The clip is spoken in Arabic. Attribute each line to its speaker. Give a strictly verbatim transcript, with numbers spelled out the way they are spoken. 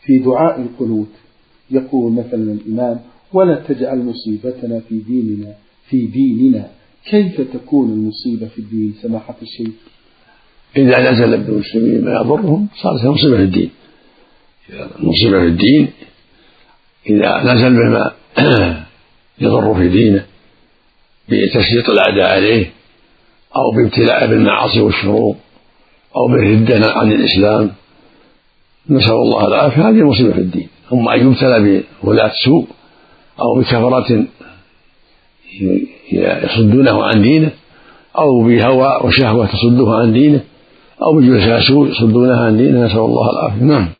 Speaker 1: في دعاء القنوت يقول مثلا الإمام: ولا تجعل مصيبتنا في ديننا في ديننا. كيف تكون المصيبة في الدين سماحة الشيخ؟
Speaker 2: إذا نزل بالمسلمين ما يضرهم صارت مصيبة في الدين. مصيبة في الدين إذا نزل بما يضر في دينه بتسليط الأعداء عليه أو بابتلاء بالمعاصي والشرور أو بالردة عن الإسلام، نسأل الله العافية، هذه مصيبة في الدين. أما أن يبتلى بولاة سوء أو بكفرة يصدونه عن دينه أو بهوى وشهوة تصده عن دينه أو بجلساء سوء يصدونها عن دينه، نسأل الله العافية. نعم.